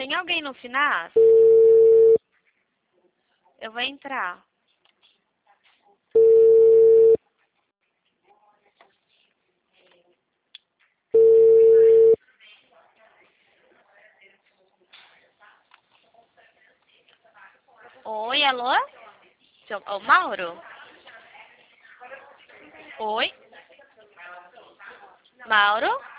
tem alguém no FINAS? Eu vou entrar. Oi, alô? Ô, Mauro? Oi? Mauro?